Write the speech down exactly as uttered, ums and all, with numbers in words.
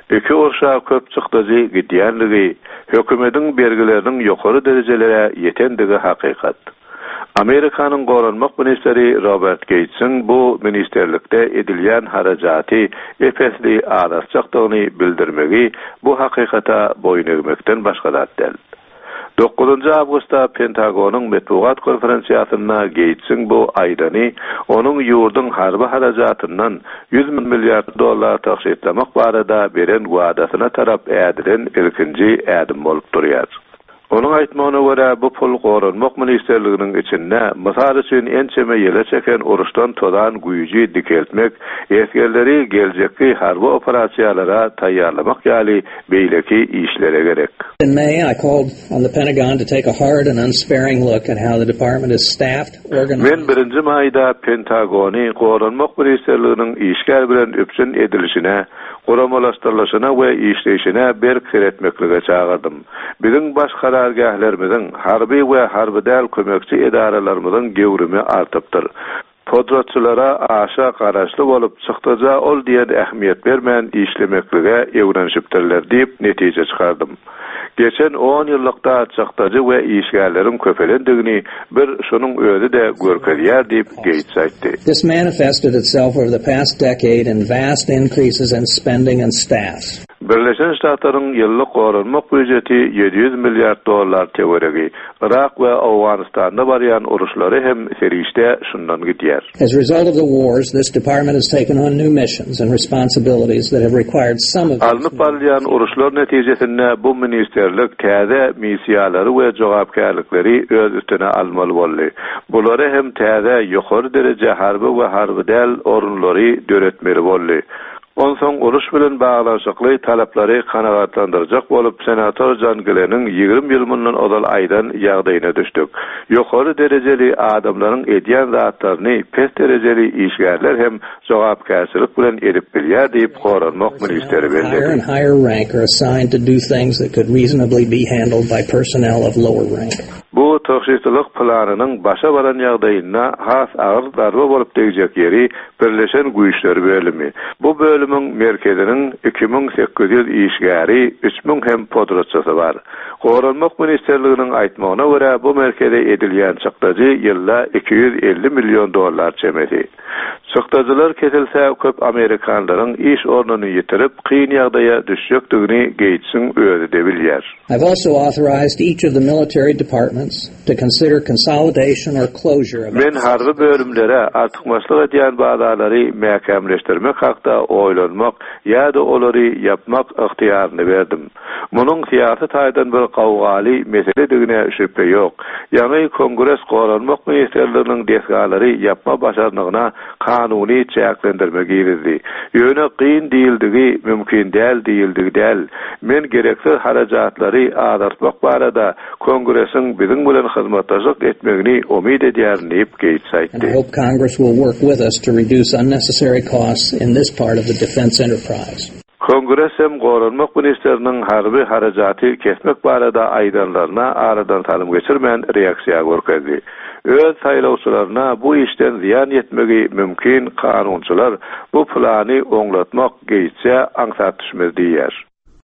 iki orşa köp çıktıcı gidiyanlığı, hökümetin bergilerinin yukarı derecelere yetendigi hakikat. Amerikanın Goranmak Ministeri Robert Gates'in bu ministerlikte edilyen haracatı epesli ağırçaktığını bildirmegi bu hakikata boyun eğmekten başkalat del. dokuzuncu Ağustos'ta Pentagon'un metbuat konferansiyasında Gates'in bu aydani onun yurdun harbi haracatından yüz milyar dolar takşitlamak barada beren vaadasına tarap edilen ilkinci adım bolup duruyor. Onun aytmağına göre bu pul Goranmak ministerliğinin içinde misal için en çeme yele çeken uruştan todan güyücü dikeltmek, eskerleri gelecekki harbi operasiyalara tayyarlamak yali beyleki işlere gerek. In May, I called on the Pentagon to take a hard and unsparing look at how the department is staffed, organized. Men birinci mayda Pentagoni Goranmak ministerliğinin işgal bilen öpsün edilişine, kuramalaştırılışına ve işleyişine berkir etmeklige çağırdım. Bizim baş karargahlarımızın harbi ve harbi del kömekçi idarelerimizin gevrimi artıptır. Podratçılara aşağı karaşlı olup çıktıca ol diye ehmiyet vermeyen işlemeklige evrenşiptirler deyip netice çıkardım. Geçen on yıllıkta çıktıcı ve işgallerin köpelendiğini bir şunun özü de görkeliyer deyip Gates aytti. This manifested itself over the past decade in vast increases in spending and staff. Birleşen Ştatların yıllık Goranmak büdjeti yedi yüz milyar dolar teoregi. Irak ve Afganistan'da barayan uruşları hem serişte şundan gidiyor. As a result of the wars, this department has taken on new missions and responsibilities that have required some of Alınıp barayan uruşlar neticesinde bu ministerlik täze misiyaları ve jogapkärlikleri öz üstüne almalı boldy. Bulary hem täze ýokary derece harby we harby del orunlary döretmeli boldy. Onsoň uruş bilen baglanşykly talaplary kanagatlandyrjak bolup senator John Glenn'in ýygrimi ýyl mundan odal aýdan ýagdaýyna düşdik. Ýokary derejeli adamlaryň edýän zatlaryny pes derejeli işgärler hem jogapkärçilik bilen edip bilýär diýip Goranmak ministeri belirtdi. Higher and higher rank are assigned to do things that could reasonably be handled by personnel of lower rank. Bu taşyçylyk planynyň başa baran ýagdaýyna has agyr darba bolup degijek ýeri Birleşen Güýçler bölümi. Bu bölümün merkezinin iki bin sekiz yüz işgäri, üç bin hem podratçysy bar. Goranmak ministerliginiň aýtmagyna görä bu merkeze edilýän çykdyjy ýylda iki yüz elli milyon dolar çemedi. Çykdyjylar kesilse köp Amerikanlaryň iş ornuny ýitirip kyn ýagdaýa düşjekdigini Gates'in özü de bilýär. I've also authorized each of the military departments to consider consolidation or closure of. Men harby bölümlere artykmaçlyk edýän bazalary mähkemleşdirmek hakda oýlanmak ýa-da olary yapmak yktyýaryny berdim. Munyň syýasy taýdan bir gawgaly mesele digine şüphe ýok. Ýa-ni Kongres Goranmak ministerliginiň desgalary yapma başarnygyna kanuny çäklendirme girizdi. Ýöne kyn diýildigi mümkin däl diýildigi däl. Men gereksiz harajatlary azartmak barada Kongresin biziň bilen hyzmatdaşlyk etmegini umyt edýärin diýip Gates aýtdy. I hope Congress will work with us to reduce unnecessary costs in this part of the defense enterprise. Kongres hem Goranmak ministeriniň harby harajaty kesmek barada aýdanlaryna aradan salym geçirmän reaksiýa görkezdi. Öz saýlawçylaryna bu işden ziýan ýetmegi mümkin kanunçylar bu plany oňlatmak Gates'e aňsat düşmez diýär.